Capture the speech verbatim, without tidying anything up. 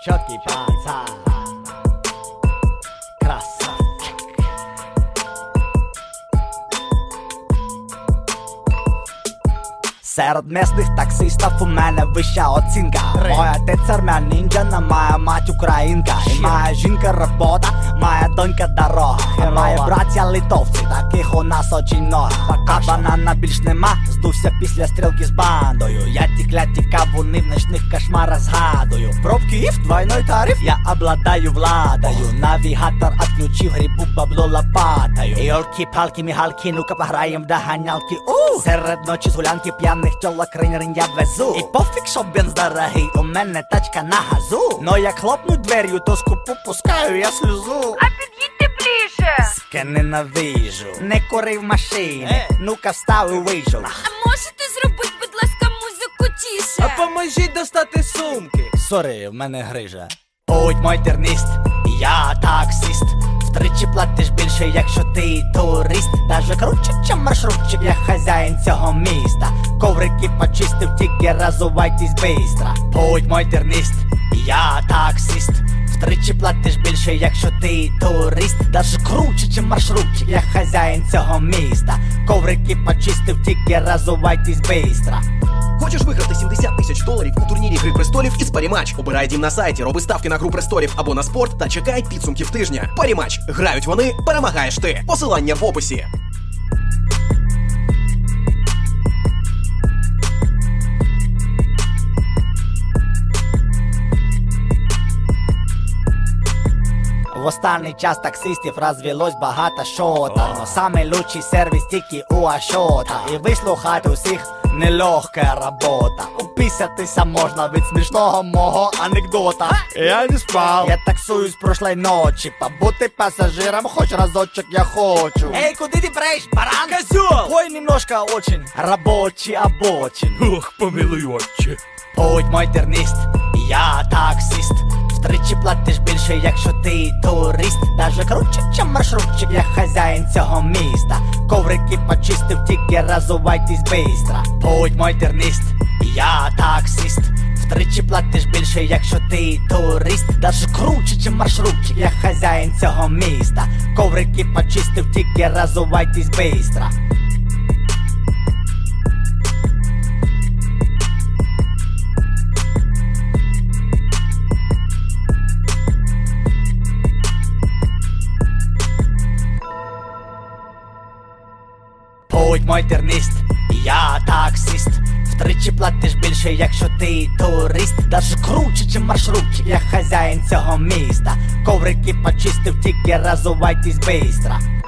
Чоткий пацан, красавчик. Серед місних таксистів у мене вища оцінка. Мой отець армян ніндзя, моя мать українка. І моя жінка робота, моя донька дорога. І мої браття литовці, таких у нас очень много. Пока банана більш нема, здувся після стрілки з бандою. Я ті кляті кавуни в ночних кошмарах згадую. Пробки і в двойной тариф, я обладаю владою. Навігатор отключив, грибу бабло лопатою. Йолки-палки, мігалки, ну-ка пограєм в доганялки. У серед ночі з гулянки п'яних тьолок ринь-ринь я везу. І пофіг, що бенз дорогий, у мене тачка на газу. Но як хлопнуть двер'ю, то скупу пускаю я сльозу. А під'їдьте ближче. Ска ненавижу, не кури в машині, ну-ка встав і вийшов. А можете зробити, будь ласка, музику тише? А поможіть достати сумки. Сорі, в мене грижа. Будь мой тернист, я таксист. Втричі платиш більше, якщо ти турист. Даже круче, чим маршрутчик, я хазяїн цього міста. Коврики почистив, тільки разувайтесь бистро. Будь мой тернист, я таксист. Втричі платиш більше, якщо ти турист. Даже круче, чим маршрутчик, я хазяїн цього міста. Коврики почистив, тільки разувайтесь бистро. Хочеш виграти сімдесят тисяч доларів у турнірі Гри престолів із Паріматч? Обирай дім на сайті, роби ставки на Гру престолів або на спорт та чекай підсумків тижня. Паріматч. Грають вони, перемагаєш ти. Посилання в описі. В останній час таксистів розвелось багато шота. Но самий лучший сервіс тільки у Ашота. І вислухати усіх нелегка робота. Уписатися можна від смішного мого анекдота. Я не спав, я таксую з прошлої ночі. Побути пасажиром хоч разочок я хочу. Ей, куди ти преш, баран? Козьол! Ой, немножко очень рабочий обочин. Ох, помилуй отче. Будь мой тернист, я таксист. Втричі платиш більше, якщо ти турист. Даже круче, чим маршрутчик, я хазяїн цього міста. Коврики почистив, тільки разувайтесь бистро. Будь мой тернист, я таксист. Втричі платиш більше, якщо ти турист. Даже круче, чим маршрутчик, я хазяїн цього міста. Коврики почистив, тільки разувайтесь бистро. Будь мой тернист, я таксист. Втричі платиш більше, якщо ти турист. Даже круче, чим маршрутчик, я хазяїн цього міста. Коврики почистив, тільки разувайтесь бистро.